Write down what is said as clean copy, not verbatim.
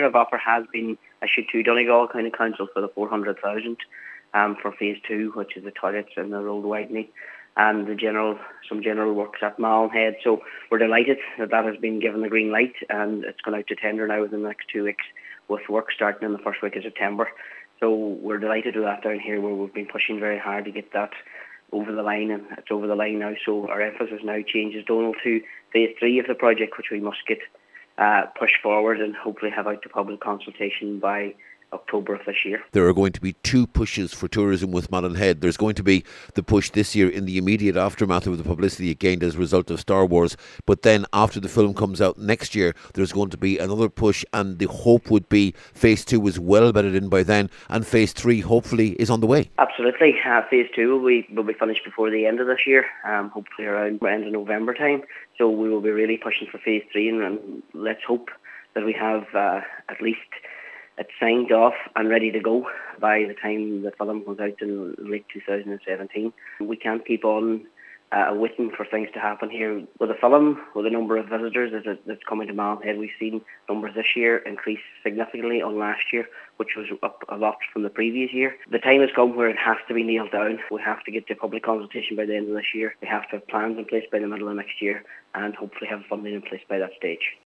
of offer has been issued to Donegal County Council for the 400,000 for phase 2, which is the toilets and the road widening and some general works at Malonhead. So we're delighted that has been given the green light, and it's gone out to tender now within the next 2 weeks, with work starting in the first week of September. So we're delighted with that down here, where we've been pushing very hard to get that over the line, and it's over the line now. So our emphasis now changes, Donald, to phase 3 of the project, which we must get pushed forward and hopefully have out to public consultation by October of this year. There are going to be 2 pushes for tourism with Malonhead. There's going to be the push this year in the immediate aftermath of the publicity it gained as a result of Star Wars, but then after the film comes out next year, there's going to be another push, and the hope would be phase 2 is well bedded in by then, and phase 3 hopefully is on the way. Absolutely. Phase 2 will be finished before the end of this year, hopefully around the end of November time. So we will be really pushing for phase 3, and let's hope that we have at least it's signed off and ready to go by the time the film comes out in late 2017. We can't keep on waiting for things to happen here. With the film, with the number of visitors that's coming to Malonhead, we've seen numbers this year increase significantly on last year, which was up a lot from the previous year. The time has come where it has to be nailed down. We have to get to public consultation by the end of this year. We have to have plans in place by the middle of next year, and hopefully have funding in place by that stage.